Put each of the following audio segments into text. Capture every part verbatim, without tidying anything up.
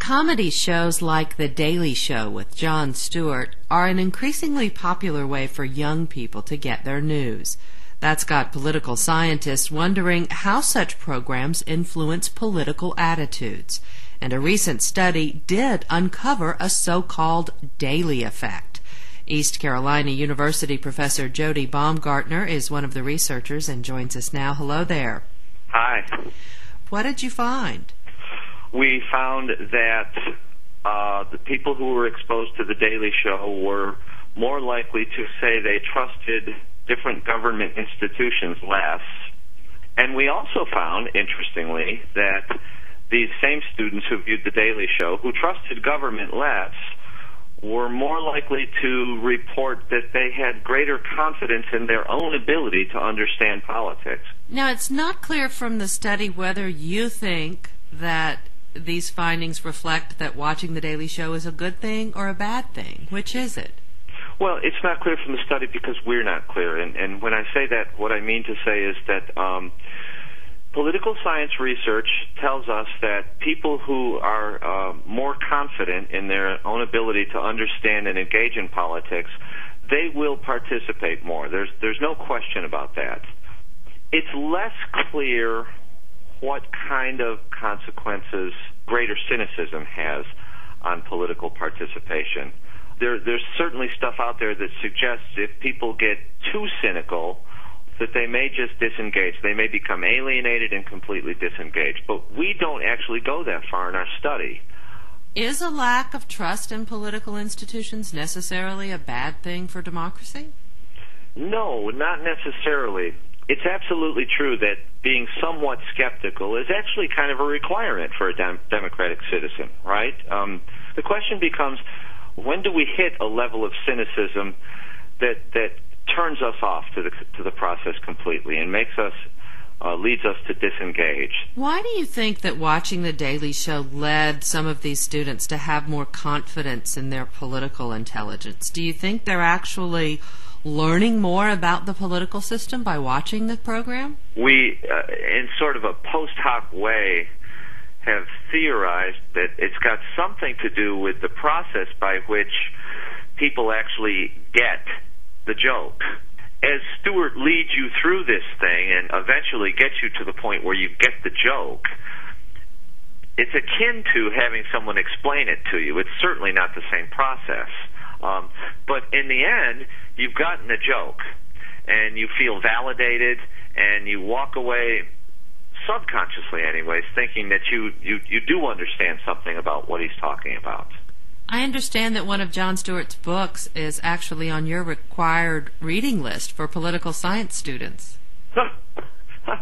Comedy shows like The Daily Show with Jon Stewart are an increasingly popular way for young people to get their news. That's got political scientists wondering how such programs influence political attitudes. And a recent study did uncover a so-called daily effect. East Carolina University professor Jody Baumgartner is one of the researchers and joins us now. Hello there. Hi. What did you find? We found that uh, the people who were exposed to The Daily Show were more likely to say they trusted different government institutions less. And we also found, interestingly, that these same students who viewed The Daily Show, who trusted government less, were more likely to report that they had greater confidence in their own ability to understand politics. Now, it's not clear from the study whether you think that these findings reflect that watching The Daily Show is a good thing or a bad thing. Which is it? Well, it's not clear from the study because we're not clear. And, and when I say that, what I mean to say is that um, political science research tells us that people who are uh, more confident in their own ability to understand and engage in politics, they will participate more. There's, there's no question about that. It's less clear what kind of consequences greater cynicism has on political participation. There, there's certainly stuff out there that suggests if people get too cynical, that they may just disengage. They may become alienated and completely disengaged. But we don't actually go that far in our study. Is a lack of trust in political institutions necessarily a bad thing for democracy? No, not necessarily. It's absolutely true that being somewhat skeptical is actually kind of a requirement for a dem- democratic citizen, right? Um, the question becomes, when do we hit a level of cynicism that that turns us off to the to the process completely and makes us uh, leads us to disengage? Why do you think that watching The Daily Show led some of these students to have more confidence in their political intelligence? Do you think they're actually learning more about the political system by watching the program? We, uh, in sort of a post hoc way, have theorized that it's got something to do with the process by which people actually get the joke. As Stewart leads you through this thing and eventually gets you to the point where you get the joke, it's akin to having someone explain it to you. It's certainly not the same process. Um, but in the end, you've gotten a joke, and you feel validated, and you walk away, subconsciously anyways, thinking that you, you, you do understand something about what he's talking about. I understand that one of Jon Stewart's books is actually on your required reading list for political science students. um,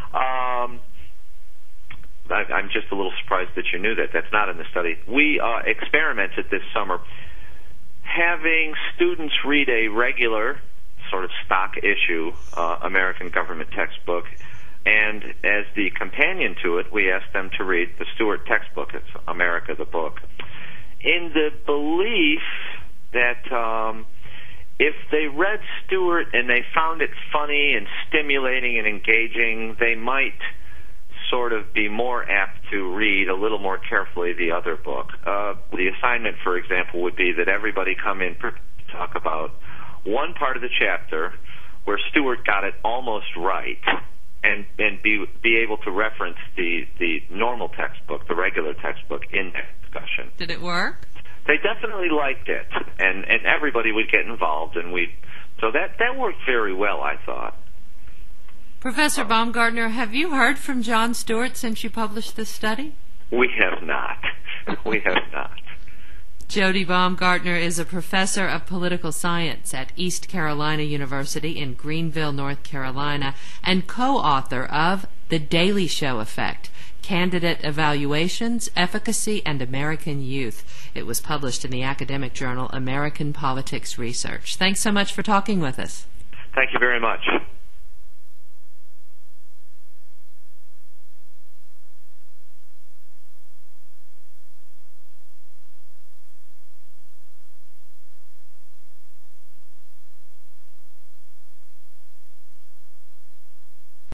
I, I'm just a little surprised that you knew that. That's not in the study. We uh, experimented this summer having students read a regular, sort of stock issue, uh, American government textbook, and as the companion to it, we asked them to read the Stewart textbook. It's America, the book, in the belief that um, if they read Stewart and they found it funny and stimulating and engaging, they might sort of be more apt to read a little more carefully the other book. Uh, the assignment, for example, would be that everybody come in to talk about one part of the chapter where Stewart got it almost right, and and be be able to reference the the normal textbook, the regular textbook, in that discussion. Did it work? They definitely liked it, and and everybody would get involved, and we so that that worked very well, I thought. Professor Baumgartner, have you heard from Jon Stewart since you published this study? We have not. We have not. Jody Baumgartner is a professor of political science at East Carolina University in Greenville, North Carolina, and co-author of The Daily Show Effect, Candidate Evaluations, Efficacy, and American Youth. It was published in the academic journal American Politics Research. Thanks so much for talking with us. Thank you very much.